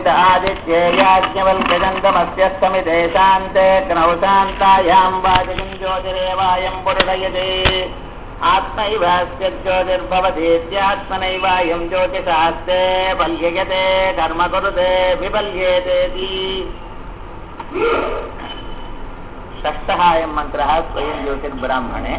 आदित्ये याज्ञवल्क्यदन्तमस्यस्तमिते शान्ते ग्नौशान्तायां वाचकं ज्योतिरेवायं पुरुषयते आत्मैवास्य ज्योतिर्भवतीत्यात्मनैवायं ज्योतिषास्ते पल्ययते कर्म कुरुते विपल्येतेति। षष्ठः अयं मन्त्रः स्वयं ज्योतिर्ब्राह्मणे।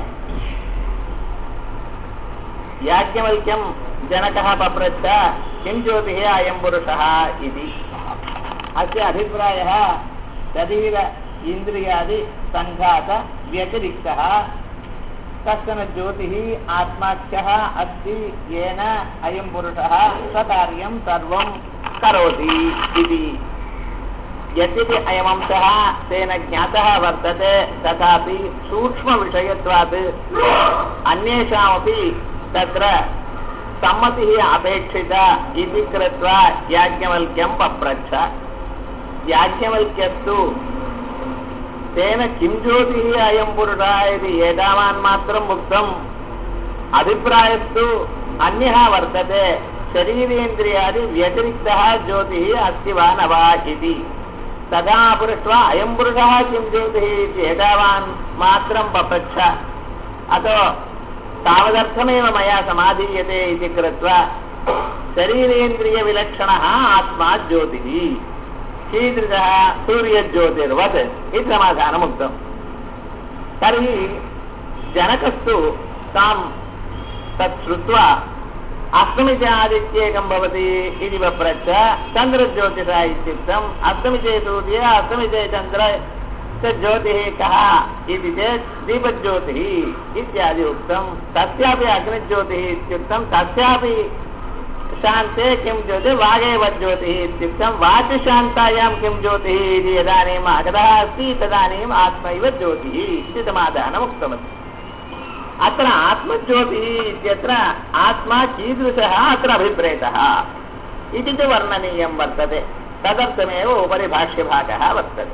याज्ञवल्क्यं जनकः पप्रच्छ किं ज्योतिः अयं पुरुषः इति। अस्य अभिप्रायः शरीर इन्द्रियादि सङ्घात व्यतिरिक्तः कश्चन ज्योतिः आत्माख्यः अस्ति येन अयं पुरुषः स्वकार्यं सर्वं करोति इति। यद्यपि अयमंशः तेन ज्ञातः वर्तते तथापि सूक्ष्मविषयत्वात् अन्येषामपि तत्र सम्मतिः अपेक्षिता इति कृत्वा याज्ञवल्क्यं पप्रच्छ। याज्ञवल्क्यस्तु तेन किं ज्योतिः अयं पुरुषः इति एतावान् मात्रम् उक्तम्। अभिप्रायस्तु अन्यः वर्तते, शरीरेन्द्रियादि व्यतिरिक्तः ज्योतिः अस्ति वा न वा इति। तदा पृष्ट्वा अयं पुरुषः किं ज्योतिः इति एतावान् मात्रं पप्रच्छ। अतो तावदर्थमेव मया समाधीयते इति कृत्वा शरीरेन्द्रियविलक्षणः आत्मा ज्योतिः कीदृशः सूर्यज्योतिर्वत् इति समाधानमुक्तम्। तर्हि जनकस्तु तां तत् श्रुत्वा अस्तमिते आदित्येकं भवति इति पप्रच्छ। चन्द्रज्योतिषः इत्युक्तम्। अस्तमिते सूर्य अस्तमिते चन्द्र ज्योतिः कः इति चेत् दीपज्योतिः इत्यादि उक्तं। तस्यापि अग्निज्योतिः इत्युक्तं। तस्यापि शान्ते किं ज्योतिः वागेव ज्योतिः इत्युक्तं। वाचिशान्तायां किं ज्योतिः इति यदानीम् आगतः अस्ति तदानीम् आत्मैव ज्योतिः इति समाधानम् उक्तमस्ति। अत्र आत्मज्योतिः इत्यत्र आत्मा कीदृशः अत्र अभिप्रेतः इति च वर्णनीयं वर्तते। तदर्थमेव उपरि भाष्यभागः वर्तते।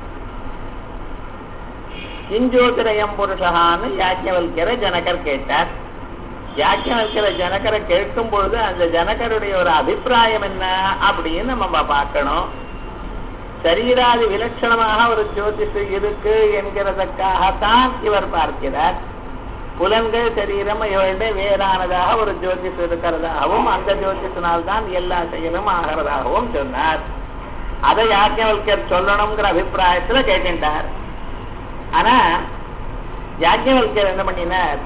किं ज्योतिरयं पुरुषः யாஜ்ஞவல்க்யர் ஜனகர் கேட்டார். யாஜ்ஞவல்க்யர் ஜனகரை கேட்கும் பொழுது அந்த ஜனகருடைய ஒரு அபிப்பிராயம் என்ன அப்படின்னு நம்ம பார்க்கணும். சரீராதி விலட்சணமாக ஒரு ஜோதிஷ் இருக்கு என்கிறதற்காகத்தான் இவர் பார்க்கிறார். புலன்கள் சரீரம் இவருடைய வேறானதாக ஒரு ஜோதிஷ் இருக்கிறதாகவும் அந்த ஜோதிஷினால்தான் எல்லா செயலும் ஆகிறதாகவும் சொன்னார். அதை யாஜ்ஞவல்க்யர் சொல்லணுங்கிற அபிப்பிராயத்துல கேட்கின்றார். ஆனா யாஜ்ஞவல்க்யர் என்ன பண்ணினார்,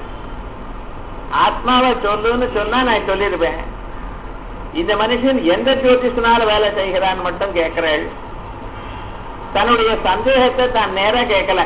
ஆத்மாவை சொல்லுன்னு சொன்னா நான் சொல்லிருப்பேன், இந்த மனுஷன் எந்த ஜோதிஷனால வேலை செய்கிறான்னு மட்டும் கேட்கிறேன். தன்னுடைய சந்தேகத்தை தான் நேரா கேட்கல.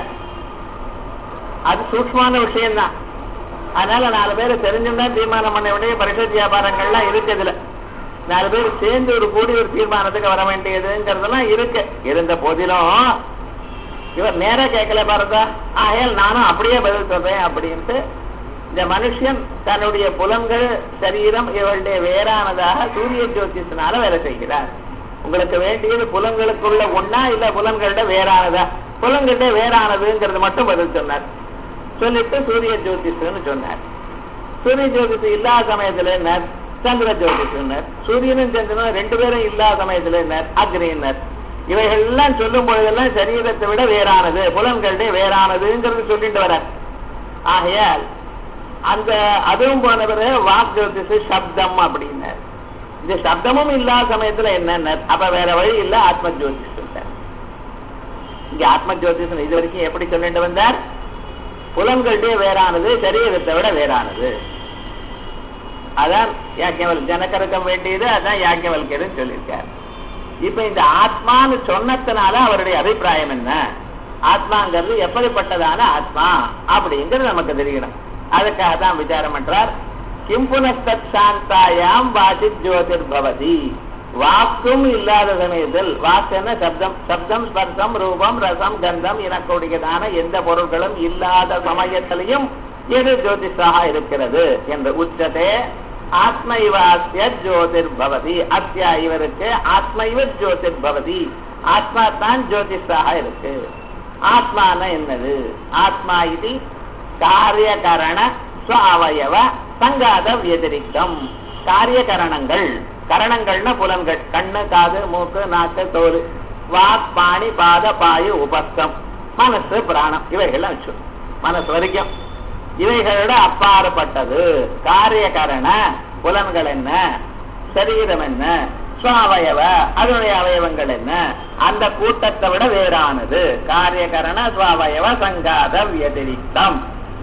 அது சூக்ஷ்மான விஷயம்தான். அதனால 4 பேர் தெரிஞ்சுட்டா தீர்மானம் பண்ண வேண்டிய பரிஷத் வியாபாரங்கள்லாம் இருக்குதுல. 4 பேர் சேர்ந்து ஒரு கூடி ஒரு தீர்மானத்துக்கு வர வேண்டியதுங்கிறதெல்லாம் இருக்கு. இருந்த போதிலும் இவர் நேரா கேட்கல பாருதா. ஆகையால் நானும் அப்படியே பதில் சொல்றேன் அப்படின்ட்டு இந்த மனுஷன் தன்னுடைய புலன்கள் சரீரம் இவருடைய வேறானதாக சூரிய ஜோதிஷனால வேலை செய்கிறார். உங்களுக்கு வேண்டியது புலன்களுக்குள்ள ஒன்னா இல்ல புலன்கள்ட வேறானதா? புலன்கள்ட வேறானதுங்கிறது மட்டும் பதில் சொன்னார். சொல்லிட்டு சூரிய ஜோதிஷன்னு சொன்னார். சூரிய ஜோதிஷம் இல்லாத சமயத்துல என்ன சந்திர ஜோதிஷர். சூரியனும் சந்திரனும் 2 பேரும் இல்லாத சமயத்துல என்ன அக்னியினர். இவைகள்லாம் சொல்லும் பொழுதெல்லாம் சரீரத்தை விட வேறானது, புலன்களுடைய வேறானதுங்கிறது சொல்லிட்டு வர. ஆகையால் அந்த அதுவும் போன பிறகு வாக் ஜோதிஷ சப்தம் அப்படின்னார். இந்த சப்தமும் இல்லாத சமயத்துல என்னென்ன அப்ப வேற வழி இல்ல ஆத்ம ஜோதிஷ் சொல்றார். இங்க ஆத்ம ஜோதிஷம் இது வரைக்கும் எப்படி சொல்லிட்டு வந்தார், புலன்களுடைய வேறானது சரீரத்தை விட வேறானது. அதான் யாஜ்ஞவல்க்யர் ஜனகருக்கம் வேண்டியது. அதான் யாஜ்ஞவல்க்யர்னு சொல்லியிருக்கார். இப்ப இந்த ஆத்மான்னு சொன்னதுனால அவருடைய அபிப்பிராயம் என்ன, ஆத்மாங்கிறது எப்படிப்பட்டதான ஆத்மா அப்படிங்கிறது நமக்கு தெரியணும். அதுக்காக தான் விசாரம் பண்றார். கிம் புனஸ்தத் சாந்தாயாம் வாசி ஜோதிர்பவதி. வாக்கும் இல்லாத சமயத்தில், வாக்குன்னா சப்தம், சப்தம் ஸ்பர்சம் ரூபம் ரசம் கந்தம் எனக்கூடியதான எந்த பொருட்களும் இல்லாத சமயத்திலையும் எது ஜோதிஷாக இருக்கிறது என்று உச்சதே. ஆத்மைவாஸ்ய ஜோதிர்பவதி. அத்யா இவருக்கு ஆத்மைவ ஜோதிர்பவதி. ஆத்மா தான் ஜோதிஷாக இருக்கு. ஆத்மான என்னது? ஆத்மா இது காரியகரண ஸ்வஅவயவ சங்காத வியதிரிக்தம். காரியகரணங்கள் கரணங்கள்னா புலன்கள், கண்ணு, காது, மூக்கு, நாக்கு, தோல், வாக், பாணி, பாத, பாயு, உபஸ்தம், மனசு, பிராணம், இவைகள்லாம் வச்சு மனசு வரைக்கும் இவைகளோட அப்பாற்பட்டது. காரிய காரண புலன்கள் என்ன, சரீரம் என்ன, சுவாவயவ அதனுடைய அவயவங்கள் என்ன, அந்த கூட்டத்தை விட வேறானது. காரிய கரண சுவாவயவ சங்காத வியதிரிக்தம்.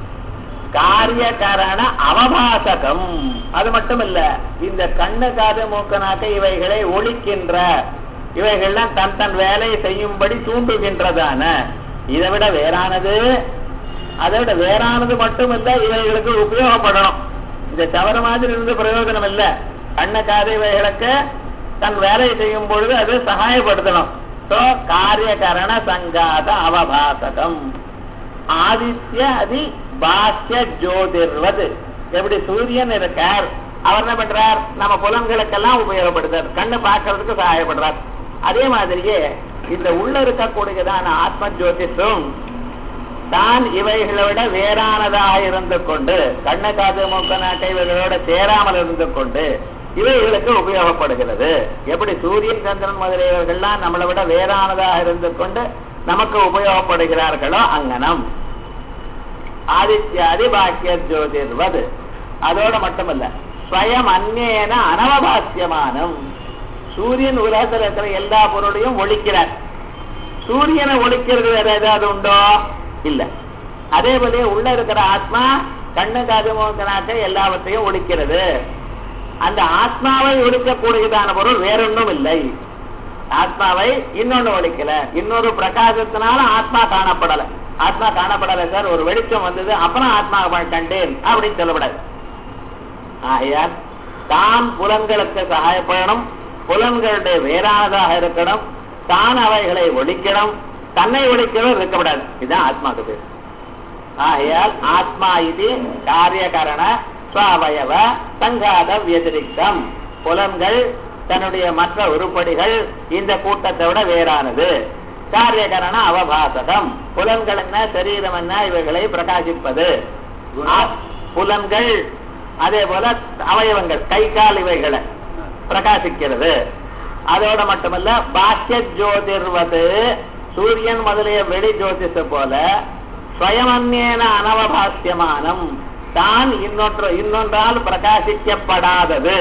காரிய கரண அவபாசகம். அது மட்டும் இல்ல, இந்த கண்ணு, காது, மூக்கு, நாக்கு இவைகளை ஒழிக்கின்ற, இவைகள்லாம் தன் தன் வேலையை செய்யும்படி தூண்டுகின்றதான, இதை விட வேறானது. அதை விட வேறானது மட்டும் இல்ல, இவைகளுக்கு உபயோகப்படணும். இந்த தவற மாதிரி இருந்து பிரயோஜனம் இல்ல. கண்ணு, காது இவைகளுக்கு தன் வேலையை செய்யும் பொழுது அது சகாயப்படுத்தணும். காரிய கரண சங்காத அவபாசகம். ஆதித்ய அதி பாஸ்ய ஜோதிர்வது. எப்படி சூரியன் இருக்கார், அவர் என்ன பண்றார், நம்ம புலன்களுக்கெல்லாம் உபயோகப்படுத்தார், கண்ணு பார்க்கறதுக்கு சகாயப்படுறார். அதே மாதிரியே இந்த உள்ள இருக்கக்கூடியதான ஆத்ம ஜோதிஷும் தான் இவைகளை விட வேறானதாக இருந்து கொண்டு, கண்ணு, காது, மூக்கு, நாக்கு இவைகளோட சேராமல் இருந்து கொண்டு இவைகளுக்கு உபயோகப்படுகிறது. எப்படி சூரியன், சந்திரன் முதலியவர்கள்லாம் நம்மளை விட வேறானதாக இருந்து கொண்டு நமக்கு உபயோகப்படுகிறார்களோ அங்கனம் ஆதித்யாதி பாக்கிய ஜோதிர்வது. அதோட மட்டுமல்ல, ஸ்வயம் அந்நேன அனவபாசியமானம். சூரியன் உலகத்தில் இருக்கிற எல்லா பொருளையும் ஒழிக்கிறார். சூரியனை ஒழிக்கிறது வேற ஏதாவது உண்டோ? இல்ல. அதே போல உள்ள இருக்கிற ஆத்மா கண்ணு, காது, மூக்கு, நாக்கு எல்லாவற்றையும் ஒழிக்கிறது. அந்த ஆத்மாவை ஒழிக்கக்கூடியதான பொருள் வேறொன்றும் இல்லை. ஆத்மாவை இன்னொன்னு ஒழிக்கல, இன்னொரு பிரகாசத்தினால ஆத்மா காணப்படல. ஆத்மா காணப்படல சார், ஒரு வெளிச்சம் வந்தது அப்புறம் ஆத்மா கண்டேன் அப்படின்னு சொல்லப்படாது. ஆகையால் தான் புலன்களுக்கு சகாயப்படணும், புலன்களுடைய வேறானதாக இருக்கணும், தான் அவைகளை ஒழிக்கணும், தன்னை ஒழிக்கணும் இருக்கப்படாது. இதுதான் ஆத்மாக்கு பேர். ஆகையால் ஆத்மா இது காரிய காரண சுவாவயவ சங்காத வியதிரிக்தம். புலன்கள் தன்னுடைய மற்ற உருப்படிகள் இந்த கூட்டத்தை விட வேறானது. காரிய காரண அவபாசகம். புலன்கள் என்ன, சரீரம் என்ன, இவைகளை பிரகாசிப்பது புலன்கள். அதே போல அவயவங்கள், கை கால் இவைகளை பிரகாசிக்கிறது. அதோட மட்டுமல்ல, பாக்கிய ஜோதிர்வது சூரியன் முதலிய வெளி ஜோதிஷ போல ஸ்வயமன்யேன அனவபாசியமானம், தான் இன்னொன்றால் பிரகாசிக்கப்படாதது.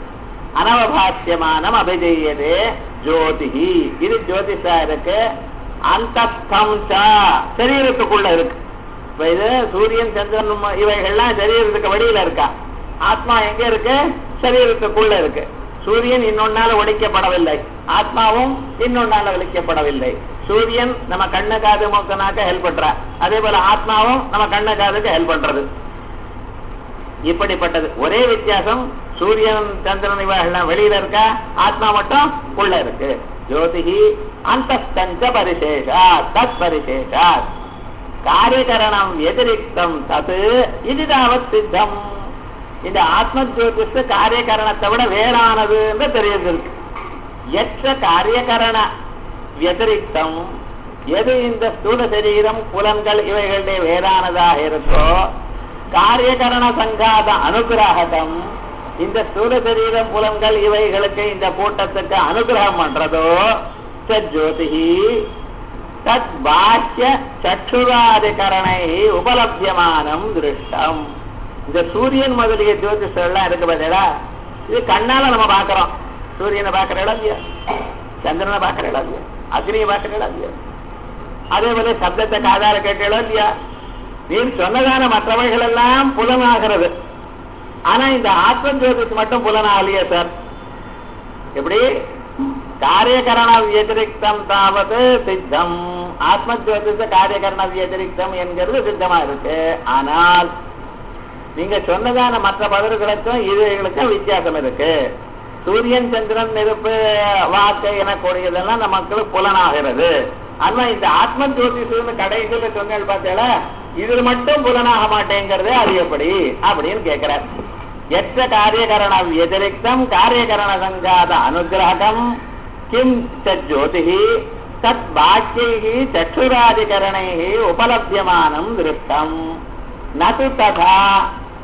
அனவபாசியமானம் அபிஜெய்யதே ஜோதிஹி. இது ஜோதிஷா இருக்கு. அந்தஸ்தம் சரீரத்துக்குள்ள இருக்கு. இப்ப இது சூரியன், சந்திரன் இவைகள்லாம் சரீரத்துக்கு வெளியில இருக்கா, ஆத்மா எங்க இருக்கு, சரீரத்துக்குள்ள இருக்கு. சூரியன் இன்னொன்னால ஒழிக்கப்படவில்லை, ஆத்மாவும் இன்னொன்னால ஒழிக்கப்படவில்லை. சூரியன் நம்ம கண்ணு, காது, மூக்கு, நாக்க ஹெல்ப் பண்ற, அதே போல ஆத்மாவும் நம்ம கண்ணு, காதுக்கு ஹெல்ப் பண்றது. இப்படிப்பட்டது. ஒரே வித்தியாசம், சூரியன், சந்திரன் இவைகள்லாம் வெளியில இருக்கா, ஆத்மா மட்டும் உள்ள இருக்கு. ஜோதிஹி அந்தஸ்தஞ்ச பரிசேஷா தத் பரிசேஷா காரியகரணம் எதிரிக்தம் தது இதுதாவத் சித்தம். இந்த ஆத்ம ஜோதிஷ காரியகரணத்தை விட வேறானது என்று தெரியுது. எற்ற காரியகரண வதிரிக்தம், எது இந்த ஸ்தூல சரீரம், புலன்கள் இவைகளுடைய வேறானதாக இருக்கோ, காரியகரண சங்காத அனுகிரகம், இந்த ஸ்தூல சரீரம், புலன்கள் இவைகளுக்கு இந்த கூட்டத்துக்கு அனுகிரகம் பண்றதோ ஜோதிஹி தத் பாஹ்ய சற்றுராதிகரணை உபலப்தியமானம் திருஷ்டம். இந்த சூரியன் முதலிய ஜோதிஷெல்லாம் இருக்கு பார்த்தா, இது கண்ணால நம்ம பாக்குறோம். சூரியனை பாக்குற இடம் இல்லையா, சந்திரனை பாக்குற இடம் இல்லையா, அக்னியை பாக்குற இடம் இல்லையா, அதே போல சப்தத்தை காதால கேட்க இடம் இல்லையா. நீர் சொன்னதான மற்றவைகள் எல்லாம் புலனாகிறது. ஆனா இந்த ஆத்ம ஜோதிஷ் மட்டும் புலனாகலையே சார். எப்படி காரியகரண வியதிரிக்தம் தாவது சித்தம், ஆத்ம ஜோதிஷ காரியகரண வியதிரிக்தம் என்கிறது சித்தமா இருக்கு. ஆனால் நீங்க சொன்னதான மற்ற பதில்களுக்கும் இதுகளுக்கும் வித்தியாசம் இருக்கு. சூரியன், சந்திரன், நெருப்பு, வாக்கு எனக்கூடியதெல்லாம் நமக்கு புலனாகிறது. ஆனா இந்த ஆத்ம ஜோதிஷம்னு கடைசியில சொன்னேன் பார்த்தேல, இது மட்டும் புலனாக மாட்டேங்கிறது, அது எப்படி அப்படின்னு கேட்கிறார். எற்ற காரியகரண வியதிரிக்தம் காரியகரண சங்காத அனுகிரகம் கிம் ஜோதிஹி தத் பாக்கியைஹி சற்றுராதிகரணைஹி உபலப்தியமானம் திருஷ்டம் நது ததா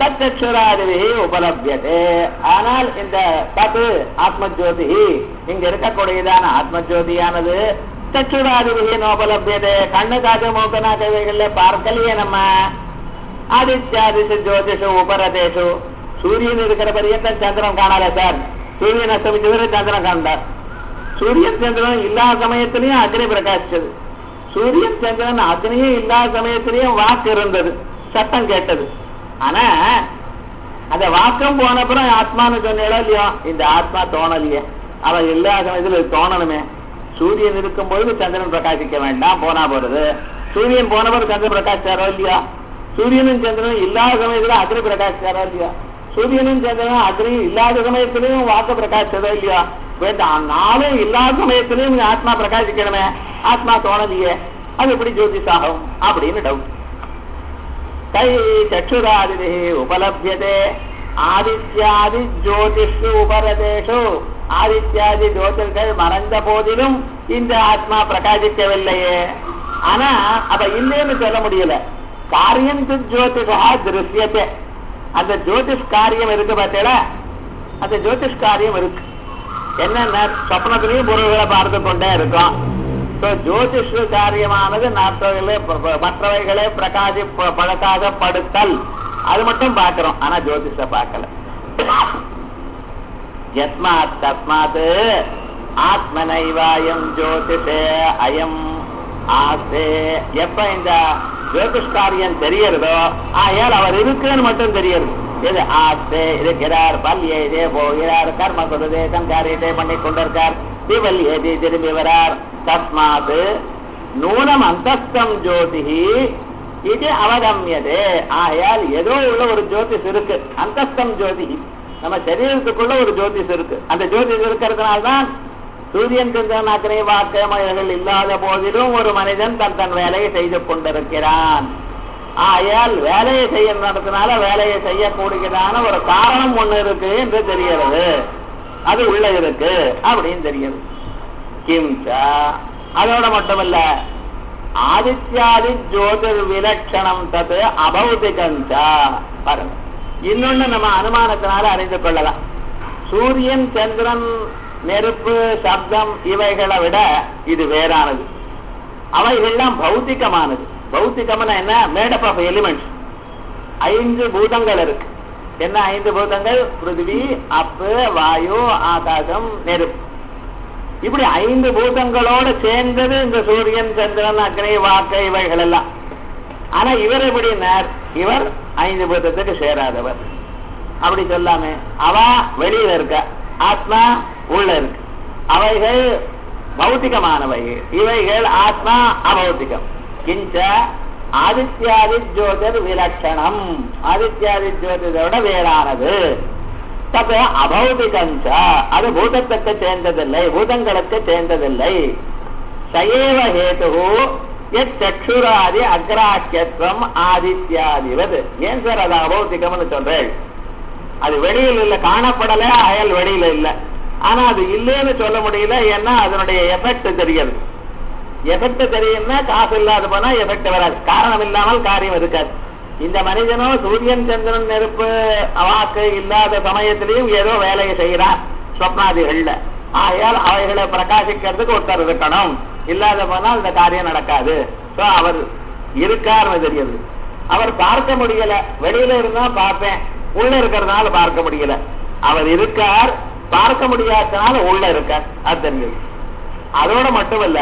தச்சக்ஷுராதிபி உபலபியதே. ஆனால் இந்த தத்து ஆத்மஜோதி, இங்க இருக்கக்கூடியதான ஆத்மஜோதியானது சச்சுராதிபிகின் உபலபியதே, கண்ணு காது மூக்கு நாக்கைகள்ல பார்க்கலையே நம்ம. ஆதித்யாதிஷு ஜோதிஷு உபரதேஷு, சூரியன் இருக்கிற பரியந்தம் சந்திரன் காணல சார், சூரியன் அஸ்தமிச்சது சந்திரன் காண்டார். சூரியன் சந்திரன் இல்லாத சமயத்திலையும் அக்னி பிரகாசிச்சது, சூரியன் சந்திரன் அக்னியும் இல்லாத சமயத்திலையும் வாக்கு இருந்தது, சத்தம் கேட்டது. ஆனா அந்த வாக்கம் போனப்புறம் ஆத்மான்னு சொன்னீங்களோ இல்லையோ, இந்த ஆத்மா தோணலையே, அவன் இல்லாத சமயத்துல தோணணுமே. சூரியன் இருக்கும் பொழுது சந்திரன் பிரகாசிக்க வேண்டாம், போனா போறது. சூரியன் போனவர் சந்திரன் பிரகாசிச்சாரோ இல்லையா, சூரியனும் சந்திரனும் இல்லாத சமயத்துல அக்னி பிரகாசிச்சாரோ இல்லையா, சூரியனும் சந்திரனும் அக்னியும் இல்லாத சமயத்திலையும் வாக்கு பிரகாசிச்சதோ இல்லையா. நாளும் இல்லாத சமயத்திலையும் ஆத்மா பிரகாசிக்கணுமே, ஆத்மா தோணலையே, அது எப்படி ஜோதிஷாகும் அப்படின்னு டவுட். தை சக்ஷுராதிபி உபலபியதே ஆதித்யாதி ஜோதிஷு உபரதேஷு, ஆதித்யாதி ஜோதிர்கள் மறைந்த போதிலும் இந்த ஆத்மா பிரகாசிக்கவில்லையே. ஆனா அப்ப இல்லைன்னு சொல்ல முடியல. காரியம் ஜோதிஷா திருஷ்யத்தை, அந்த ஜோதிஷ் காரியம் இருக்கு பார்த்தீங்களா, அந்த ஜோதிஷ் காரியம் இருக்கு. என்னென்ன சொப்னத்திலையும் பொருள்களை பார்த்து கொண்டே இருக்கும். ஜோதிஷ் காரியமானது மற்றவைகளே பழக்காகப்படுத்தல், அது மட்டும் பார்க்கிறோம். ஆனா ஜோதிஷ பார்க்கல. யஸ்மாத் தஸ்மாத் ஆத்மனைவாயம் ஜோதிஷே அயம் ஆஸ்தே. எப்ப இந்த ஜோதிஷ் காரியம் தெரியறதோ ஆயால் அவர் இருக்குன்னு மட்டும் தெரியுது. இது ஆஸ்தே இருக்கிறார், பல்ய இதே போகிறார், கர்ம குருதேசம் காரியத்தை பண்ணி கொண்டிருக்கார், திவல் ஏதி திரும்பி வரார். தஸ்மாத் நூனம் அந்தஸ்தம் ஜோதிஹி இது அவகமியதே. ஆயால் ஏதோ உள்ள ஒரு ஜோதிஷ் இருக்கு, அந்தஸ்தம் ஜோதிஹி, நம்ம சரீரத்துக்குள்ள ஒரு ஜோதிஷ் இருக்கு. அந்த ஜோதிஷ் இருக்கிறதுனால்தான் சூரியன் சந்திரன் அக்னி வாக்கியமயர்கள் இல்லாத போதிலும் ஒரு மனிதன் தன் வேலையை செய்து கொண்டிருக்கிறான். ஆயால் வேலையை செய்ய நடத்தினால வேலையை செய்யக்கூடியதான ஒரு காரணம் ஒண்ணு இருக்கு என்று தெரிகிறது, அது உள்ள இருக்கு அப்படின்னு தெரியுது. கிம்சா அதோட மட்டுமல்ல, ஆதித்யாதி ஜோதிர் விலட்சணம் தது அபௌதிகஞ்சா. பாருங்க, இன்னொன்னு நம்ம அனுமானத்தினால அறிந்து கொள்ளலாம். சூரியன் சந்திரன் நெருப்பு சப்தம் இவைகளை விட இது வேறானது. அவைகள்லாம் பௌத்திகமானது. பௌத்திகம்னா என்ன? Made up of elements. 5 பூதங்கள் இருக்கு. என்ன 5 பூதங்கள்? பிருத்திவி, அப்பு, வாயு, ஆகாசம், நெருப்பு. இப்படி 5 பூதங்களோட சேர்ந்தது இந்த சூரியன் சந்திரன் அக்னி வாக்கு இவைகள் எல்லாம். ஆனா இவர் எப்படின்னார், இவர் 5 பூதத்துக்கு சேராதவர். அப்படி சொல்லாமே, அவ வெளியில இருக்க, ஆத்மா உள்ள இருக்கு. அவைகள் பௌத்திகமானவை, இவைகள் ஆத்மா அபௌத்திகம். கிஞ்ச ஆதித்யாதி ஜோதிர் விலட்சணம், ஆதித்யாதி ஜோதிரோட வேறானது. தப்பு அபௌதிகஞ்ச, அது பூதத்துக்கு சேர்ந்ததில்லை, பூதங்களுக்கு சேர்ந்ததில்லை. சயேவ ஹேது எத் சக்ஷுராதி அக்ராக்கியத்துவம் ஆதித்யாதிவது. ஏன் சார் அது அபௌதிகம்னு சொல்றேன்? அது வெளியில் இல்ல, காணப்படல, அயல் வெளியில இல்ல. ஆனா அது இல்லைன்னு சொல்ல முடியல, ஏன்னா அதனுடைய எஃபெக்ட் தெரியாது. எஃபெக்ட் தெரியும்னா காசு இல்லாத போனா எஃபெக்ட் வராது, காரணம் இல்லாமல் காரியம் இருக்காது. இந்த மனிதனோ சூரியன் சந்திரன் நெருப்பு வாக்கு இல்லாத சமயத்திலையும் ஏதோ வேலையை செய்யறான் ஸ்வப்னாதிகள்ல. ஆகையால் அவைகளை பிரகாசிக்கிறதுக்கு ஒருத்தர் இருக்கணும், இல்லாத போனால் இந்த காரியம் நடக்காது. சோ அவர் இருக்காருன்னு தெரியுது. அவர் பார்க்க முடியல, வெளியில இருந்தா பார்ப்பேன், உள்ள இருக்கிறதுனால பார்க்க முடியல. அவர் இருக்கார், பார்க்க முடியாதனால உள்ள இருக்கார், அது தெரிஞ்சது. அதோட மட்டுமல்ல,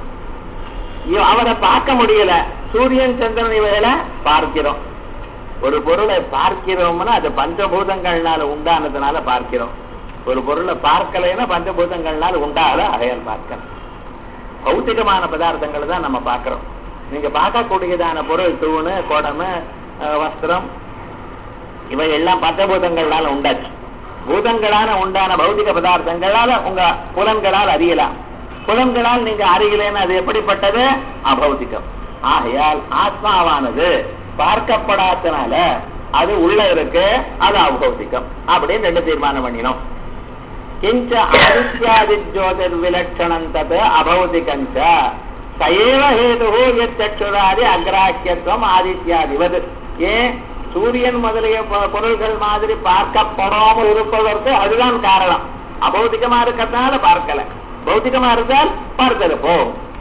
அவரை பார்க்க முடியல, சூரியன் சந்திரன் இவைகளை பார்க்கிறோம். ஒரு பொருளை பார்க்கிறோம்னா அது பஞ்சபூதங்கள்னால உண்டானதுனால பார்க்கிறோம். ஒரு பொருளை பார்க்கலைன்னா பஞ்சபூதங்கள்னால உண்டாத அகையால் பார்க்கணும். பௌத்திகமான பதார்த்தங்களை தான் நம்ம பார்க்கிறோம். நீங்க பார்க்கக்கூடியதான பொருள் தூணு, குடமு, வஸ்திரம் இவை எல்லாம் பஞ்சபூதங்களால உண்டாச்சு. பூதங்களான உண்டான பௌதிக பதார்த்தங்களால உங்க புலன்களால் அறியலாம். புலன்களால் நீங்க அறியலன்னு அது எப்படிப்பட்டது? அபௌதிகம். ஆகையால் ஆத்மாவானது பார்க்கப்படாதனால அது உள்ள இருக்கு, அது அபௌதிகம் அப்படின்னு 2 தீர்மானம் பண்ணினோம். கிஞ்ச ஆதித்யாதி ஜோதிர் விலட்சணம் தது அபௌதிகஞ்ச சயேவ ஹேது யத் சக்ஷுராதி அக்ராக்கியத்துவம் ஆதித்யாதிவது. ஏன் சூரியன் முதலிய பொருள்கள் மாதிரி பார்க்கப்படாமல் இருப்பதற்கு அதுதான் காரணம். அபௌதிகமா இருக்கிறதுனால பார்க்கல, பௌத்திகமா இருந்தால் பார்த்தது போ.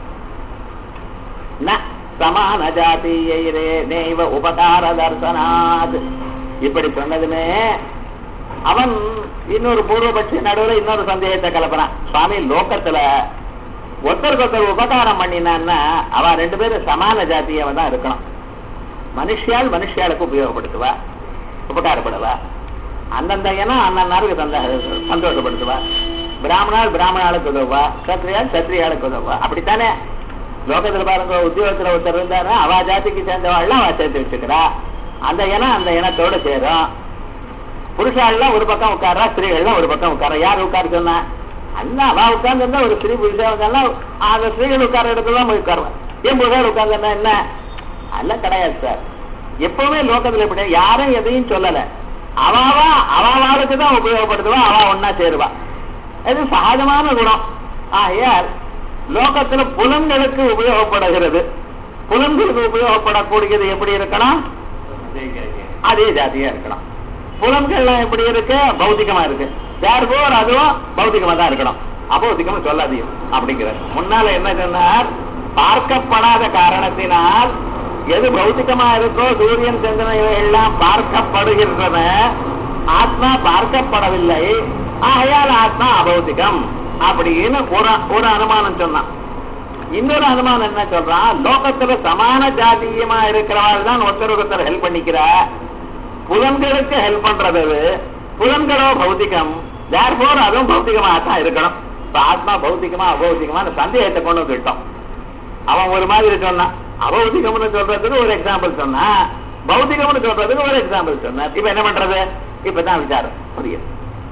சமான ஜாதியைரே நெய்வ உபகார தர்சனாத். இப்படி சொன்னதுமே அவன் இன்னொரு பூர்வபட்சி நடுவில் இன்னொரு சந்தேகத்தை கலப்புறான். சுவாமி, லோகத்துல ஒருத்தருக்கு உபகாரம் பண்ணினான்னா அவன் ரெண்டு பேரும் சமான ஜாத்தியவன் தான் இருக்கணும். மனுஷியாளுக்கு உபயோகப்படுத்துவா, உபகாரப்படுவா. அந்தந்த இனம் அண்ணனாருக்கு சந்தோஷப்படுத்துவா. பிராமணாளுக்கு உதவுவா, சத்திரியாளுக்கு உதவுவா. அப்படித்தானே லோகத்துல பாருங்க, உத்தியோகத்துல ஒருத்தர் இருந்தாரு, அவ ஜாதிக்கு சேர்ந்தவாள்லாம் அவ சேர்த்து வச்சுக்கிறா. அந்த இனம் அந்த இனத்தோட சேரும். புருஷாள்லாம் ஒரு பக்கம் உட்கார்றா, ஸ்திரீகள்லாம் ஒரு பக்கம் உட்கார. யார் உட்கார சொன்னா? அண்ணா அவ உட்கார்ந்து இருந்தா ஒரு ஸ்திரீ புருஷா வந்தாலும் அந்த ஸ்திரீகள் உட்கார இடத்துல போய் உட்காருவேன். ஏன் புருஷாள் உட்கார்ந்து என்ன அல்ல கிடையாது சார். எப்பவுமே லோகத்துல எப்படி யாரும் எதையும் சொல்லல. அவாளுக்கு தான் உபயோகப்படுத்துவா, அவ ஒன்னா சேருவா. இது சகஜமான குணம். ஆகையால் லோகத்துல புலன்களுக்கு உபயோகப்படுகிறது. புலன்களுக்கு உபயோகப்படக்கூடியது எப்படி இருக்கணும்? அதே ஜாதியா இருக்கணும். புலன்கள்லாம் எப்படி இருக்கு? பௌத்திகமா இருக்கு. தேர்போர் அதுவும் பௌத்திகமா தான் இருக்கணும். அபௌத்திகமா சொல்லாதீங்க அப்படிங்கிறார். முன்னால என்ன சொன்னார்? பார்க்கப்படாத காரணத்தினால் எது பௌத்திகமா இருக்கோ, சூரியன் சந்திரன் இவையெல்லாம் பார்க்கப்படுகின்றன, ஆத்மா பார்க்கப்படவில்லை. ஆகையால் ஆத்மா அபௌத்திகம் அப்படின்னு ஒரு அனுமானம் சொன்னான். இன்னொரு அனுமானம் என்ன சொல்றான்? லோகத்துல சமான ஜாதியமா இருக்கிறவாள் தான் ஒருத்தர் ஹெல்ப் பண்ணிக்கிறா. புலன்களுக்கு ஹெல்ப் பண்றது புலன்களோ பௌத்திகம், தேர்போர் அதுவும் பௌத்திகமாக தான் இருக்கணும். ஆத்மா பௌத்திகமா அபௌத்திகமான சந்தேகத்தை கொண்டு வந்துட்டோம். அவன் ஒரு மாதிரி சொன்னான். அபௌத்திகம்னு சொல்றதுக்கு ஒரு எக்ஸாம்பிள் சொன்னா, பௌத்திகம்னு சொல்றதுக்கு ஒரு எக்ஸாம்பிள் சொன்ன. இப்ப என்ன பண்றது? இப்பதான் விசாரம் புரியுது.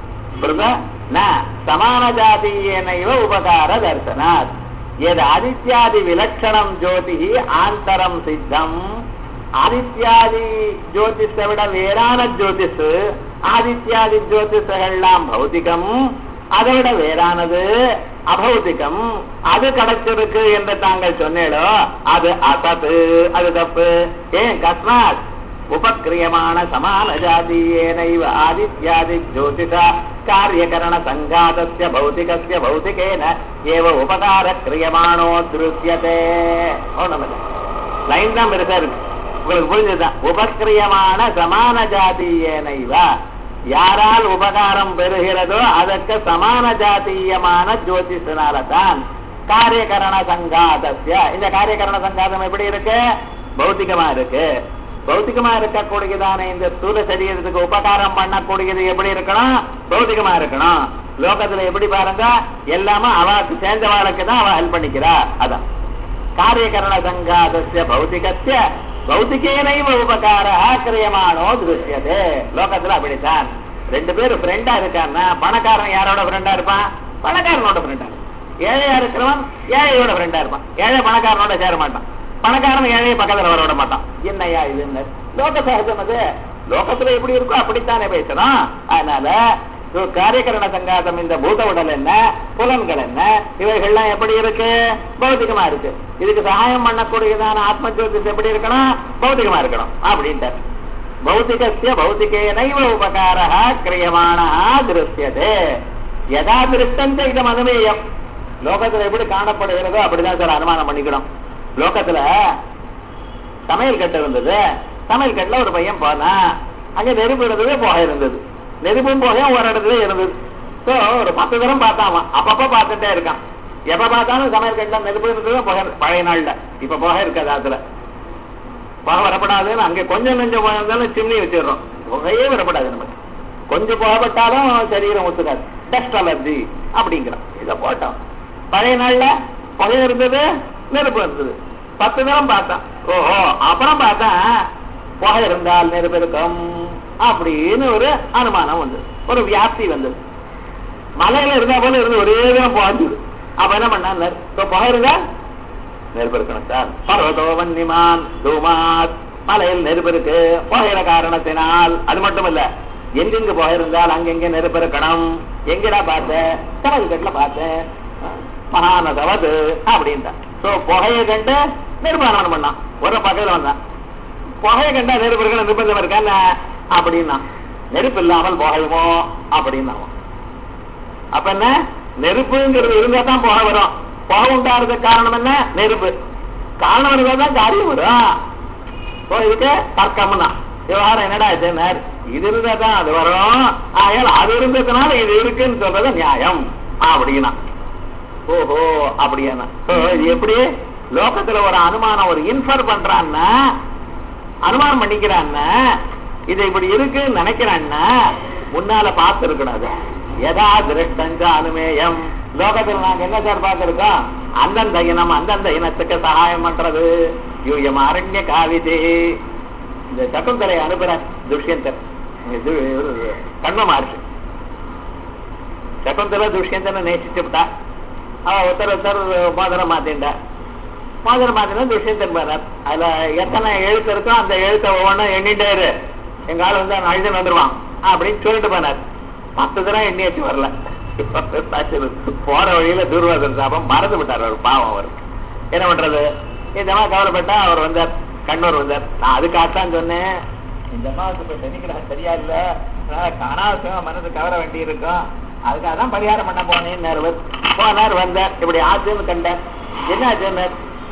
சமான ஜாதியேனைவ உபகார தர்சனாத். எது ஆதித்யாதி விலட்சணம் ஜோதி ஆந்தரம் சித்தம். ஆதித்யாதி ஜோதிஷை விட வேறான ஜோதிஷ், ஆதித்யாதி ஜோதிஷெல்லாம் பௌத்திகம், அதை விட வேறானது அபௌத்திகம். அது கிடைச்சிருக்கு என்று தாங்கள் சொன்னீங்களோ அது அசத்து, அது தப்பு. ஏன்? கஸ்மாத் உபக்கிரியமான சமான ஜாதியேனைவ ஆதித்யாதி ஜோதிஷ காரியகரண சங்காதஸ்ய பௌதிகஸ்ய பௌதிகேன ஏவ உபகார கிரியமானோ திருஷ்யதே. லைன் தான் பெருசா இருக்கு, உங்களுக்கு புரிஞ்சுதான். உபக்கிரியமான சமான ஜாதியேனைவ, யாரால் உபகாரம் பெறுகிறதோ அதற்கு சமான ஜாத்தியமான ஜோதிஷனால்தான் காரியகரண சங்காதஸ்ய. இந்த காரியகரண சங்காதம் எப்படி இருக்கு? பௌத்திகமா இருக்கு. பௌத்திகமா இருக்கக்கூடியதான இந்த ஸ்தூல சரீரத்துக்கு உபகாரம் பண்ணக்கூடியது எப்படி இருக்கணும்? பௌத்திகமா இருக்கணும். லோகத்துல எப்படி பாருங்க, எல்லாமே அவளுக்கு சேர்ந்தவாளுக்கு தான் அவ ஹெல்ப் பண்ணிக்கிறா. அதான் காரியகரண சங்காதஸ்ய பௌத்திகஸ்ய பௌத்திகேனைவ உபகார கிரியமானோ திருஷ்யதே. லோகத்துல அப்படித்தான். ரெண்டு பேரும் ஃப்ரெண்டா இருக்கான்னா, பணக்காரன் யாரோட ஃப்ரெண்டா இருப்பான்? பணக்காரனோட ஃப்ரெண்டா. ஏழையா இருக்கிறவன் ஏழையோட ஃப்ரெண்டா இருப்பான். ஏழை பணக்காரனோட சேர மாட்டான். பணக்காரன் ஏழையை பக்கத்துல வரோட மாட்டான். என்னையா இது? லோக சகஜம். அது லோகத்துல எப்படி இருக்கோ அப்படித்தானே பேசணும். அதனால காரியகரண சங்காதம், இந்த பூத உடல் என்ன, புலன்கள் என்ன, இவைகள்லாம் எப்படி இருக்கு? பௌத்திகமா இருக்கு. இதுக்கு சகாயம் பண்ணக்கூடியதான ஆத்ம ஜோதிஷ் எப்படி இருக்கணும்? பௌத்திகமா இருக்கணும் அப்படின்ட்டு. பௌத்திகஸ்ய பௌத்திகேனைவ உபகார கிரியமான திருஷ்யதே. யதா திருஷ்டஞ்ச இது மனுமேயம். லோகத்துல எப்படி காணப்படுகிறதோ அப்படிதான் சார் அனுமானம் பண்ணிக்கணும். லோகத்துல சமையல் கட்டு இருந்தது. சமையல் கட்டுல ஒரு பையன் போனா, அங்க நெருப்பு இருந்தது, புகை இருந்தது. நெருப்பும் புகையும் ஒரு இடத்துல இருந்தது. சோ ஒரு 10 தரம் பார்த்தாமா, அப்பப்ப பார்த்துட்டே இருக்கான். எப்ப பார்த்தாலும் சமையல் கட்டுல நெருப்பு இருந்தது, புகை. பழைய நாள்ல இப்ப புகை இருக்காது. அதுல புகை வரப்படாதுன்னு அங்க கொஞ்சம் நெஞ்சம் புகை இருந்தாலும் சிம்னி வச்சிடறோம். புகையே வரப்படாது. நமக்கு கொஞ்சம் புகைப்பட்டாலும் சரீரம் ஒத்துக்காது, டஸ்ட் அலர்ஜி அப்படிங்கிறோம். இதை போட்டோம். பழைய நாள்ல புகை இருந்தது, நெருப்பு இருந்தது. 10 தரம் பார்த்தான். ஓஹோ, அப்புறம் பார்த்தா புகை இருந்தால் நெருப்பு இருக்கும் அப்படின்னு ஒரு அனுமானம் வந்தது, ஒரு வியாப்தி வந்தது. மலையில இருந்தா போல இருந்து ஒரே தான் புகைஞ்சுது. அப்ப என்ன பண்ண, புகை இருந்தா நெருப்பு இருக்கணும் சார். பர்வதோவன் நிமான் தூமாத், மலையில் நெருப்பு இருக்கு புகையிற காரணத்தினால். அது மட்டும் இல்ல, எங்கெங்க புகை இருந்தால் அங்கெங்க நெருப்பு இருக்கணும். எங்கடா பார்த்தேன்? சமையல் கட்டுல பார்த்தேன். மகானதவது அப்படின்ட்டான். புகையை கண்டு நிர்மாணம் பண்ணான். ஒரு பக்கத்துல வந்தான். புகையை கண்டா நெருப்பு இருக்கணும் நிர்பந்தம் இருக்கா அப்படின்னா நெருப்பு இல்லாமல் புகையுமோ அப்படின்னா அப்ப என்ன நெருப்புங்கிறது இருந்தா தான் புகை வரும். புகை உண்டாகிறதுக்கு காரணம் என்ன? நெருப்பு. காரணம் இருந்தா தான் காரியம் வரும். இதுக்கு தர்க்கம்னா விவகாரம் என்னடா இது இருந்தா தான் அது வரும். ஆகையால் அது இருந்ததுனால இது இருக்குன்னு சொல்றது நியாயம் அப்படின்னா. ஓஹோ அப்படின்னா இது எப்படி லோகத்துல ஒரு அனுமானம் ஒரு இன்ஃபர் பண்றான்னா அனுமானம் பண்ணிக்கிறான்னா இது இப்படி இருக்குன்னு நினைக்கிறான்னா முன்னால பார்த்து இருக்கணும். எதா திருஷ்டஞ்ச அனுமேயம் லோகத்தில் நாங்க என்ன சார் பார்த்திருக்கோம்? அந்தந்த இனம் அந்தந்த இனத்துக்கு சகாயம் பண்றது. யூயம் அரண்ய காவிதே இந்த சகுந்தலை அனுப்புற துஷ்யந்தன் கண்ம மகர்ஷி சகுந்தலை துஷ்யந்தனை நேசிச்சுட்டா. அவ ஒருத்தர் மோதிரம் மாத்தின்டா. மோதிரம் மாத்தினா துஷ்யந்தன் போறார். அதுல எத்தனை எழுத்து இருக்கோ அந்த எழுத்தை ஒவ்வொன்றும் எண்ணிட்டே இரு, எங்க ஆள் வந்து அழுதன் வந்துருவான் அப்படின்னு சொல்லிட்டு போனார். 10 தடவை எண்ணியாச்சு வரல. போற வழியில தூர்வாசர் சாபம் மறந்து விட்டார். அவர் பாவம். அவர் என்ன பண்றது? இந்த மாதிரி கவலைப்பட்டா அவர் வந்தார். கண்ணூர் வந்தார். நான் அதுக்காகத்தான் சொன்னேன், இந்த அம்மாவுக்கு இப்ப சனிக்கிழமை சரியா இல்ல, அனாவசியமா மனசு கவர வேண்டி இருக்கும், அதுக்காக தான் பரிகாரம் பண்ண போனேன். போனார், வந்தார். இப்படி ஆச்சுன்னு கண்டார். என்ன ஆச்சுன்னு?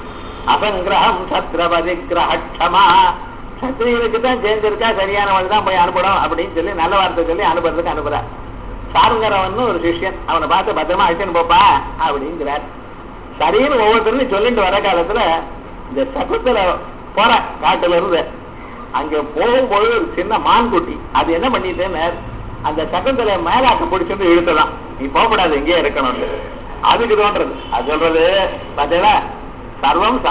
அசங்கிரகம் சத்ரபதி கிரகமா சத்திரியனுக்கு தான் சேர்ந்திருக்கா, சரியான வழி தான் போய் அனுப்பணும் அப்படின்னு சொல்லி நல்ல வார்த்தை சொல்லி அனுப்புறதுக்கு அனுப்புறார். சாருங்கரவன் ஒரு சிஷ்யன், அவனை பார்த்து பத்திரமா அழைச்சுன்னு போப்பா அப்படிங்கிறார். சரின்னு ஒவ்வொருத்தரும் சொல்லிட்டு வர காலத்துல இந்த சகுத்துல போற காட்டுல இருந்து அங்க போகும்போது ஒரு சின்ன மான்குட்டி அது என்ன பண்ணிட்டேன்னு அந்த சகுந்தலை மேலாக்க பிடிச்சிட்டு இழுத்துதான், நீ போகக்கூடாது இங்கே இருக்கணும் அதுக்கு தோன்றது. அது சொல்றது பார்த்தீங்களா, சர்வம்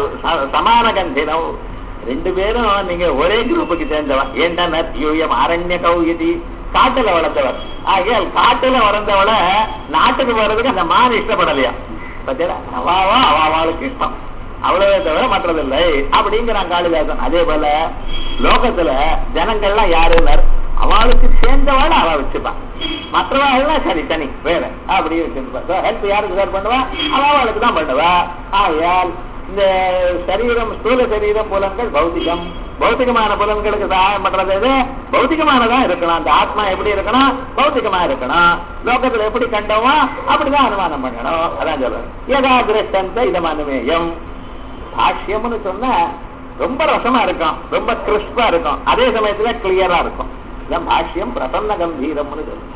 சமான கந்தினம். 2 பேரும் நீங்க ஒரே குரூப்புக்கு சேர்ந்தவன். ஏன்டா யூயம் அரண்ய கௌயதி காட்டுல வளர்ந்தவர். ஆகையால் காட்டுல வளர்ந்தவள நாட்டுக்கு வர்றதுக்கு அந்த மான் இஷ்டப்படலையா? பார்த்தீங்களா, அவாவா அவாவாளுக்கு இஷ்டம், அவ்வளவே தவிர மற்றதில்லை அப்படிங்கிறான் காளிதாசன். அதே போல லோகத்துல ஜனங்கள்லாம் யாருன்னார் அவளுக்கு சேர்ந்தவாள் அவ வச்சுப்பான், மற்றவாள்லாம் சரி தனி வேற அப்படி வச்சிருப்பா. ஹெல்ப் யாருக்கு சார் பண்ணுவா? அவளுக்கு தான் பண்ணுவா. ஆகையால் இந்த சரீரம் ஸ்தூல சரீரம் புலன்கள் பௌத்திகம், பௌத்திகமான புலன்களுக்கு சகாயம் பண்றது எது? பௌத்திகமானதான் இருக்கணும். அந்த ஆத்மா எப்படி இருக்கணும்? பௌத்திகமா இருக்கணும். லோகத்துல எப்படி கண்டோமோ அப்படிதான் அனுமானம் பண்ணணும். அதான் சொல்றேன் யதா திருஷ்டந்த இதம் அனுமேயம். பாஷ்யம்னு சொன்னா ரொம்ப ரசமா இருக்கும், ரொம்ப கிறிஸ்பா இருக்கும், அதே சமயத்துல கிளியரா இருக்கும். இதான் பாஷ்யம் பிரசன்ன கம்பீரம்னு சொல்லும்.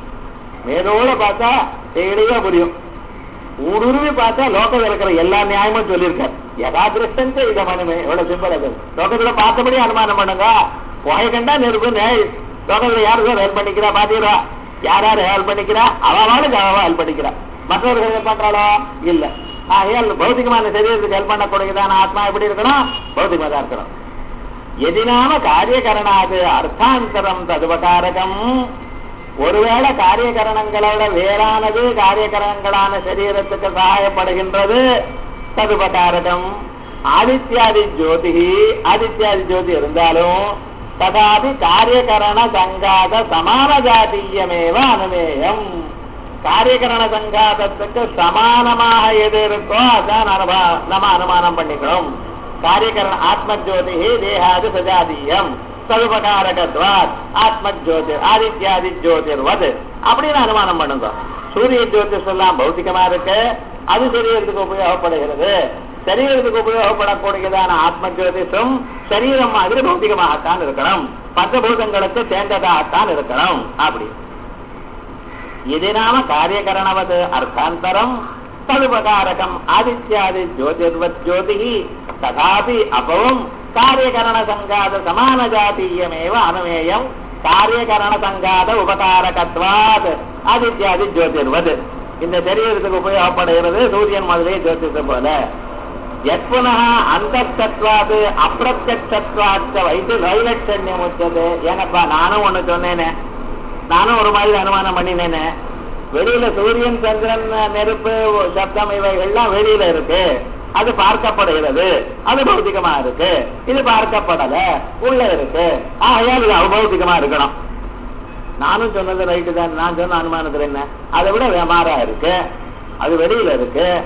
மேலோட பார்த்தா தெளிவா புரியும், ஊடுருவி பார்த்தா லோகத்தில் இருக்கிற எல்லா நியாயமும் சொல்லியிருக்காரு. யதாதிருஷ்டந்த இதை மனமே எவ்வளவு சிம்பிள். அது லோகத்துல பார்த்தபடி அனுமானம் பண்ணுங்க. புகை கண்டா நெருப்பு. லோகத்துல யாரு ஹெல்ப் பண்ணிக்கிறா பாத்தீரா? யார் யாரு ஹெல்ப் பண்ணிக்கிறா? அவளுக்கு அவ ஹெல்ப் பண்ணிக்கிறா, மற்றவர்கள் ஹெல்ப் பண்றாளோ இல்ல. பௌத்திகமான சரீரத்துக்கு ஹெல்ப் பண்ணக்கூடியதான ஆத்மா எப்படி இருக்கணும்? பௌத்திகமா தான் இருக்கணும். எதினாம காரியகரணாது அர்த்தாந்தரம் ததுபகாரகம். ஒருவேளை காரியகரணங்களோட வேறானது காரியகரணங்களான சரீரத்துக்கு சகாயப்படுகின்றது, ததுபகாரகம். ஆதித்யாதி ஜோதி, ஆதித்யாதி ஜோதி இருந்தாலும் ததாதி காரியகரண சங்காத சமான ஜாதீயமேவ அனுமேயம். காரியகரண சங்காதத்துக்கு சமானமாக எது இருக்கோ அதான் நம்ம அனுமானம் பண்ணிக்கணும். காரியகரண ஆத்மஜோதி தேகாதி சஜாதீயம் சதுபகாரகத்வாத் ஆத்மஜோதி ஆதித்யாதி ஜோதிர்வது அப்படின்னு அனுமானம் பண்ணுங்க. சூரிய ஜோதிஷ் எல்லாம் பௌத்திகமா இருக்கு, அது சரீரத்துக்கு உபயோகப்படுகிறது. சரீரத்துக்கு உபயோகப்படக்கூடியதான ஆத்ம ஜோதிஷம் சரீரம் மாதிரி பௌத்திகமாகத்தான் இருக்கணும், பஞ்சபூதங்களுக்கு சேர்ந்ததாகத்தான் இருக்கணும். அப்படி இது நாம காரியகரணவது அர்த்தாந்தரம் ததுபகாரகம் ஆதித்யாதி ஜோதிர்வத் ஜோதி ததாபி அபவம் காரியகரண சங்காத சமான ஜாதீயமேவ அனுமேயம் காரியகரண சங்காத உபகாரகத்வாத் ஆதித்யாதி ஜோதிர்வது. இந்த சரீரத்துக்கு உபயோகப்படுகிறது சூரியன் முதலே ஜோதிஷம் போல. யத்புனः அந்தத்தத்வாது அப்பிரத்யக்ஷத்வாச்ச வைலட்சண்யம் உச்சது. ஏனப்பா நானும் ஒண்ணு சொன்னேனே, நானும் ஒரு மாதிரி அனுமானம் பண்ணினேனே. வெளியில சூரியன் சந்திரன் நெருப்பு சப்தம் இவைகள்லாம் வெளியில இருக்கு, அது பார்க்கப்படுகிறது, அது பௌத்திகமா இருக்கு. இது பார்க்கப்படல, உள்ள இருக்கு. ஆகையால் இது அபௌத்திகமா இருக்கணும். நானும் சொன்னது ரைட்டு தான். நான் சொன்ன அனுமானத்துல என்ன? அதை விட மாறா இருக்கு, அது வெளியில இருக்கு.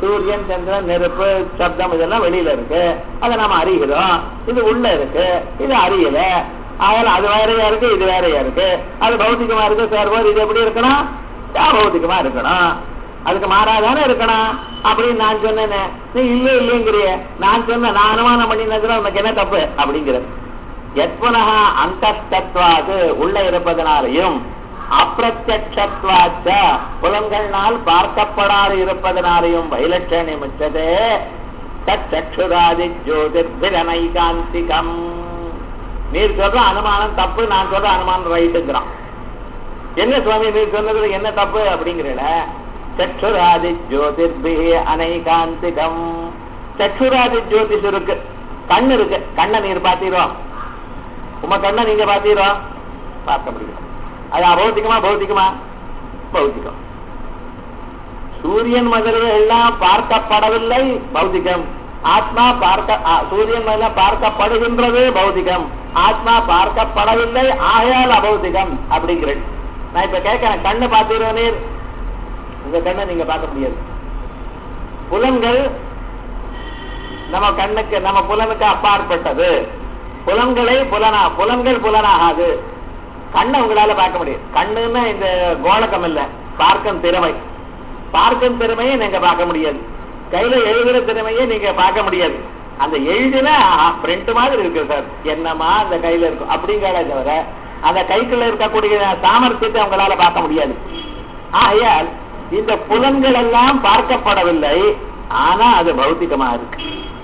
சூரியன் சந்திரன் நெருப்பு சப்தம் இதெல்லாம் வெளியில இருக்கு, அதை நம்ம அறிகிறோம். இது உள்ள இருக்கு, இது அறியல. அதனால அது வேறையா இருக்கு, இது வேறையா இருக்கு. அது பௌத்திகமா இருக்கு சார், இது எப்படி இருக்கணும்? பௌத்திகமா இருக்கணும், அதுக்கு மாறாதானே இருக்கணும் அப்படின்னு நான் சொன்னேன்னு நீ இல்ல இல்லைங்கிறிய. நான் சொன்ன நான் அனுமானம் பண்ணினதுல உனக்கு என்ன தப்பு அப்படிங்கிற. எத்வனஹா அந்தஸ்தத்வாது உள்ள இருப்பதனாலையும், அப்பிரத்யக்ஷத்வாச்ச புலன்களால் பார்க்கப்படாது இருப்பதனாலையும் வைலட்சணி முச்சதே தச்சுராதி ஜோதிர்பிரனைகாந்திகம். நீர் சொல்ற அனுமானம் தப்பு, நான் சொல்ற அனுமானம் ரைட்டுங்கிறான். என்ன சுவாமி நீர் சொன்னது என்ன தப்பு அப்படிங்கிறல. சச்சுராதி ஜோதிர்பி அனைகாந்திகம். சச்சுராதி ஜோதிஷ் இருக்கு, கண்ணு இருக்கு. கண்ணை நீர் பாத்தீரோம், உங்க கண்ணை நீங்க பாத்தீரோம், பார்க்க முடியும். அது அபௌத்திகமா பௌத்திகமா? பௌத்திகம். சூரியன் முதலிய எல்லாம் பார்க்கப்படவில்லை, பௌத்திகம். ஆத்மா சூரியன் முதல்ல பார்க்கப்படுகின்றது, பௌத்திகம். ஆத்மா பார்க்கப்படவில்லை, ஆயால் அபௌத்திகம் அப்படிங்கிறது. நான் இப்ப கேட்கிறேன், கண்ணு பார்த்தீரோ நீர்? உங்க கண்ணை நீங்க பார்க்க முடியாது. புலன்கள் நம்ம கண்ணுக்கு நம்ம புலனுக்கு அப்பாற்பட்டது. புலன்களை புலன்கள் புலனாகாது. கண்ணை உங்களால பார்க்க முடியும். கண்ணுன்னா இந்த கோலகம் இல்ல, பார்க்கும் திறமை. பார்க்கும் திறமையை நீங்க பார்க்க முடியாது. கையில எழுதுற திறமையை நீங்க பார்க்க முடியாது. அந்த எழுதின பிரிண்ட் மாதிரி இருக்கு சார், என்னமா அந்த கையில இருக்கும் அப்படிங்கிறத தவிர அந்த கைக்குள்ள இருக்கக்கூடிய சாமர்த்தியத்தை உங்களால பார்க்க முடியாது. ஆகையால் இந்த புலன்கள் எல்லாம் பார்க்கப்படவில்லை, ஆனா அது பௌத்திகமா இருக்கு.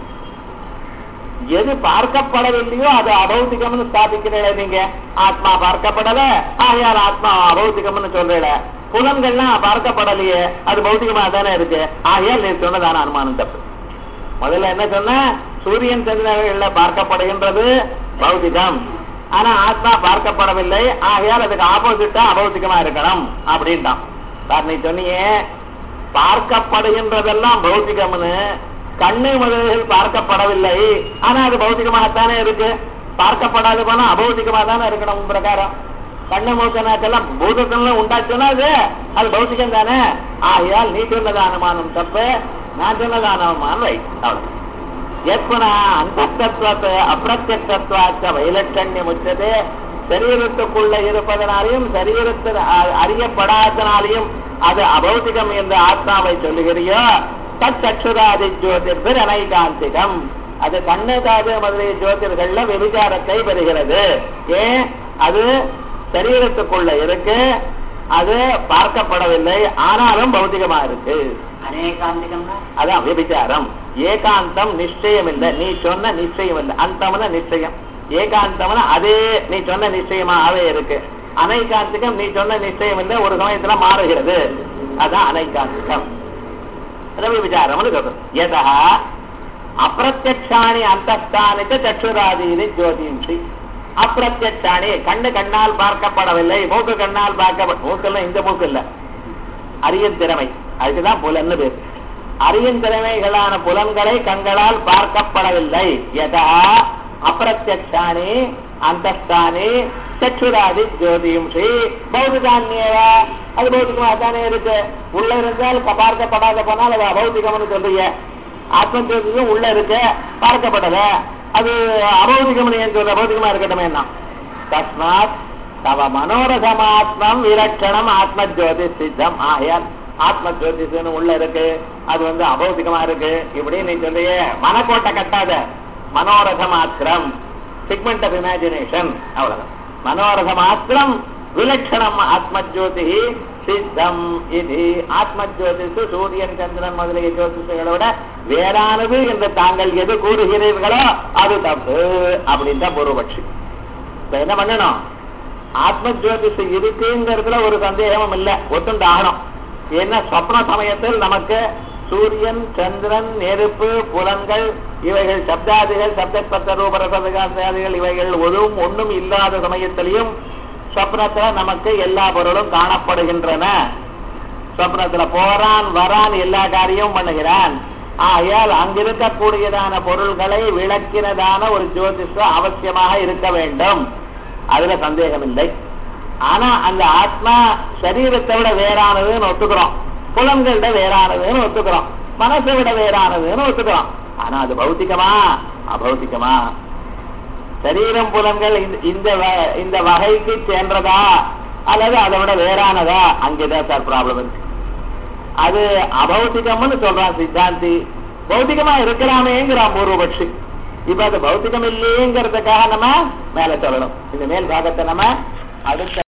எது பார்க்கப்படவில்லையோ அது அபௌத்திகம்னு ஸ்தாபிக்கிறீங்க நீங்க. ஆத்மா பார்க்கப்படல, ஆகையால் ஆத்மா அபௌத்திகம்னு சொல்றீங்க. புலன்கள்லாம் பார்க்கப்படலையே, அது பௌத்திகமா தானே இருக்கு. ஆகையால் நீ சொன்னதான அனுமானம் தப்பு. முதல்ல என்ன சொன்ன? சூரியன் சந்திரன்ல பார்க்கப்படுகின்றது பௌத்திகம், ஆனா ஆத்மா பார்க்கப்படவில்லை, ஆகையால் அதுக்கு ஆப்போசிட்டா அபௌத்திகமா இருக்கணும் அப்படின்ட்டான். சார் நீ சொன்னியே பார்க்கப்படுகின்றதெல்லாம் பௌத்திகம்னு, கண்ணு முதல்கள் பார்க்கப்படவில்லை, ஆனா அது பௌத்திகமாகத்தானே இருக்கு. பார்க்கப்படாது போனா அபௌத்திகமா தானே இருக்கணும் பிரகாரம். கண்ணு மூக்கனாக்கெல்லாம் பூதத்தெல்லாம் உண்டாச்சுன்னா அது பௌத்திகம் தானே. ஆகையால் நீ சொன்னது அனுமானம் தப்பு, நான் சொன்னது அனுமானம் ரைட். அவ்வளவு. எப்பனா அந்த அப்பிரத்யக்ஷத்வாச்ச வைலட்சண்யம் உச்சதே. சரீரத்துக்குள்ள இருப்பதனாலையும் சரீரத்தில் அறியப்படாதனாலையும் அது அபௌத்திகம் என்று ஆத்மாவை சொல்லுகிறியோ, தச்சுராதி ஜோதிர்பிர் அனைகாந்திகம். அது கண்ணு காது முதலிய ஜோதிர்கள்ல விபச்சாரத்தை பெறுகிறது. ஏன்? அது சரீரத்துக்குள்ள இருக்கு, அது பார்க்கப்படவில்லை, ஆனாலும் பௌத்திகமா இருக்கு. அதான் விபச்சாரம். ஏகாந்தம் நிச்சயம் இல்லை, நீ சொன்ன நிச்சயம் இல்லை. அந்தம்னா நிச்சயம், ஏகாந்தம்னா அதே நீ சொன்ன நிச்சயமாகவே இருக்கு. அனைகாந்திகம் நீ சொன்ன நிச்சயம் இல்லை, ஒரு சமயத்துல மாறுகிறது. அதான் அனைகாந்திகம். விபச்சாரம் யதா அப்பிரத்யக்ஷாணி அந்தஸ்தானித்த சச்சுராதீனி ஜோதிஷி. அப்பிரத்யக்ஷாணி கண்ணு கண்ணால் பார்க்கப்படவில்லை, மூக்கு கண்ணால் மூக்குல இந்த மூக்கு இல்ல, அறியும் திறமை, அதுக்குதான் புலன்னு பேர். அறியும் திறமைகளான புலன்களை கண்களால் பார்க்கப்படவில்லை. யதா அப்பிரத்யக்ஷாணி அந்தஸ்தானி சச்சுராதி ஜோதிஷி பௌதிகான்யவா. அது பௌத்திகமா தானே இருக்கு. உள்ள இருந்தால் பார்க்கப்படாத போனால் அது அபௌத்திகம்னு சொல்றீங்க. ஆத்ம ஜோதிஷம் உள்ள இருக்கு, பார்க்கப்படல, அது அபௌத்திகம்னு ஏன் சொல்ற? பௌத்திகமா இருக்கட்டும் என்ன? தஸ்மாத் தவ மனோரதமாத்மம் விலட்சணம் ஆத்ம ஜோதிஷ் சித்தம். ஆகையால் ஆத்ம ஜோதிஷன்னு உள்ள இருக்கு, அது அபௌத்திகமா இருக்கு இப்படி நீ சொல்றிய. மனக்கோட்டை கட்டாத. மனோரத மாத்திரம், பிக்மெண்ட் ஆஃப் இமேஜினேஷன், அவ்வளவுதான். மனோரத மாத்திரம் விலட்சணம் ஆத்ம ஜோதி சித்தம். இது ஆத்ம ஜோதிஷு சூரியன் சந்திரன் முதலிய ஜோதிஷங்களோட வேறானது என்று தாங்கள் எது கூறுகிறீர்களோ அது தப்பு அப்படின்னு தான் பூர்வபட்சி. இப்ப என்ன பண்ணணும்? ஆத்ம ஜோதிஷு இருக்குங்கிறதுல ஒரு சந்தேகமும் இல்லை, ஒத்துண்டாகணும். ஏன்னா சொப்ன சமயத்தில் நமக்கு சூரியன் சந்திரன் நெருப்பு புலன்கள் இவைகள் சப்தாதிகள் சப்தப்பத்த ரூபரசாதிகள் இவைகள் ஒன்றும் இல்லாத சமயத்திலையும் சொப்னத்துல நமக்கு எல்லா பொருளும் காணப்படுகின்றன. சொப்னத்துல போறான் வரான், எல்லா காரியமும் பண்ணுகிறான். ஆகையால் அங்கிருக்கக்கூடியதான பொருள்களை விளக்கினதான ஒரு ஜோதிஷ அவசியமாக இருக்க வேண்டும், அதுல சந்தேகம் இல்லை. ஆனா அந்த ஆத்மா சரீரத்தை விட வேறானதுன்னு ஒத்துக்கிறோம், புலன்களோட வேறானதுன்னு ஒத்துக்கிறோம். மனசை விட வேறானதுன்னு ஒத்துக்கலாம். ஆனா அது பௌத்திகமா அபௌத்திகமா? சரீரம் புலன்கள் இந்த வகைக்கு சேர்ந்ததா அல்லது அதை விட வேறானதா? அங்கேதான் சார் ப்ராப்ளம் இருக்கு. அது அபௌத்திகம்னு சொல்றான் சித்தாந்தி, பௌத்திகமா இருக்கலாமேங்கிறான் பூர்வபக்ஷி. இப்ப அது பௌத்திகம் இல்லையேங்கிறதுக்காக நம்ம மேல சொல்லணும். இந்த மேல் பாகத்தை நம்ம அடுத்த